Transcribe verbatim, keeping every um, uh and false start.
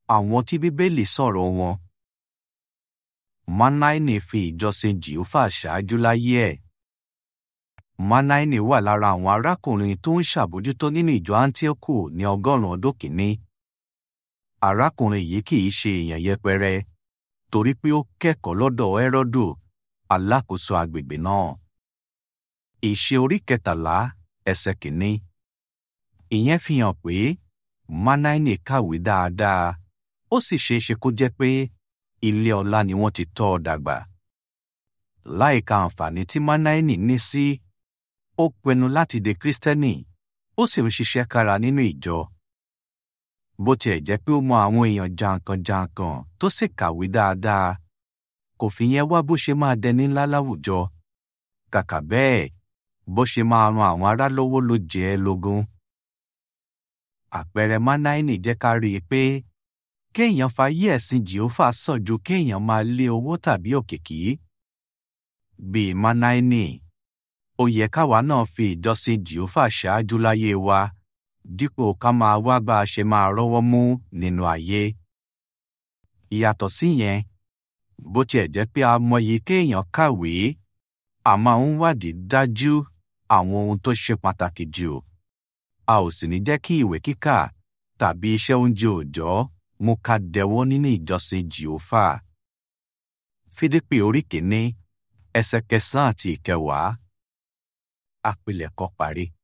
Àwọn tí Bíbélì sọ̀rọ̀ wọn. Mánáínì fi ìjọsìn Jèhófà ṣáájú láyé ẹ̀. Mánáínì wà lára àwọn arákùnrin tó ń ṣàbójútó nínú ìjọ Áńtíókù ní ọgọ́rùn-ún ọdún kìíní. Arákùnrin yìí kì í ṣe èèyàn yẹpẹrẹ torí pé ó kẹ́kọ̀ọ́ lọ́dọ̀ Hẹ́rọ́dù, alákòóso agbègbè náà. Ìṣe orí kẹtàlá ẹsẹ̀ kìíní. Ìyẹn fi hàn pé Mánáínì kàwé dáadáa, ó sì ṣeé ṣe kó jẹ́ pé ilé ọlá ni wọ́n ti tọ́ ọ dàgbà. Láìka àǹfààní tí Mánáínì ní sí, ó pinnu láti di Kristẹni, ó sì ń ṣiṣẹ́ kára nínú ìjọ. Bó tiẹ̀ jẹ́ pé ó mọ àwọn èèyàn jàǹkànjàǹkàn tó sì kàwé dáadáa, kò fi yẹn wá bó ṣe máa dẹni ńlá láwùjọ. Kàkà bẹ́ẹ̀, bó ṣe máa ran àwọn ará lọ́wọ́ ló jẹ ẹ́ lógún. Àpẹẹrẹ Mánáínì jẹ́ ká rí i pé kéèyàn fayé ẹ̀sìn Jèhófà sàn ju kéèyàn máa lé owó tàbí òkìkí. Bíi Mánáínì, ó yẹ káwa náà fi ìjọsìn Jèhófà ṣáájú láyé wa, dípò ká máa wá bá a ṣe máa rọ́wọ́ mú nínú ayé. Ìyàtọ̀ síyẹn, bó tiẹ̀ jẹ́ pé a mọyì kéèyàn kàwé, a máa ń wádìí dájú àwọn ohun tó ṣe pàtàkì jù. A ò sì ní jẹ́ kí ìwé kíkà tàbí iṣẹ́ oúnjẹ òòjọ́ mú ká dẹwọ́ nínú ìjọsìn Jèhófà. Fílípì orí kìíní, ẹsẹ̀ kẹsàn-án àti ìkẹwàá. Àpilẹ̀kọ parí.